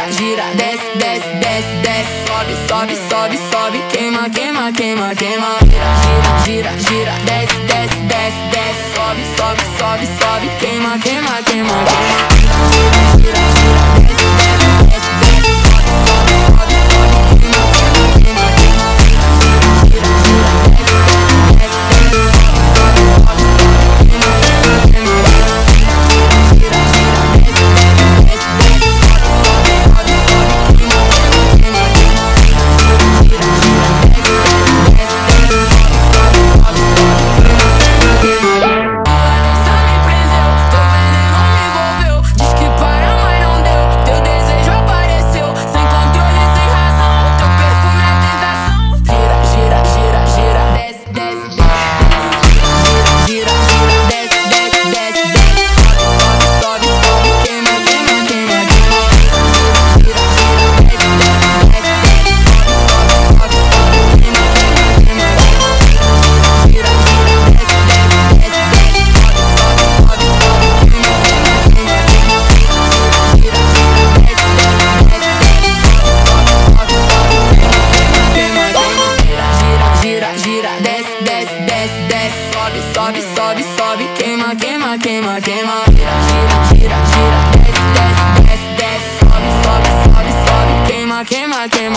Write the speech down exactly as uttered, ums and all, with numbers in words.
gira, desce, desce, desce, desce. Sobe, sobe, sobe, sobe, queima, queima, queima, queima. Gira, gira, gira, desce, desce, desce, desce. Sobe, sobe, sobe, sobe, queima, queima, queima, queima. Gira, gira, gira, desce, desce, desce, desce. Sobe, sobe, sobe, sobe, queima, queima, queima, queima. Gira, gira, gira, desce, desce, desce, desce. Sobe, sobe, sobe, queima, queima, queima, queima. Gira, gira, desce, desce, desce, desce. Sobe, sobe, sobe, sobe, queima, queima, queima, queima. Gira, gira, desce, desce, desce, desce. Sobe, sobe, sobe, sobe, queima, queima, queima. Tua dança me prendeu, teu veneno me envolveu. Diz que para, mas não deu. Teu desejo apareceu, sem controle, sem razão. Teu perfume é tentação. Gira, gira, gira, gira, desce, desce, desce. Gira, gira, desce, desce, desce, desce. Sobe, sobe, sobe, sobe, queima, queima, queima, queima. Gira, gira, desce, desce, desce, desce. Sobe, sobe, sobe, sobe, queima, queima, queima, queima. Gira, gira, desce, desce, desce, desce. Sobe, sobe, sobe, sobe, queima, queima, queima, queima. Gira, gira, desce, desce, desce, desce. Sobe, sobe, sobe, queima, queima, queima, queima. Gira, gira, gira, desce, desce, desce, desce. Sobe, sobe, sobe, sobe, queima, queima, queima, queima. Gira, gira, gira, gira, desce, desce, desce, desce. Sobe, sobe, sobe, sobe, queima, queima, queima.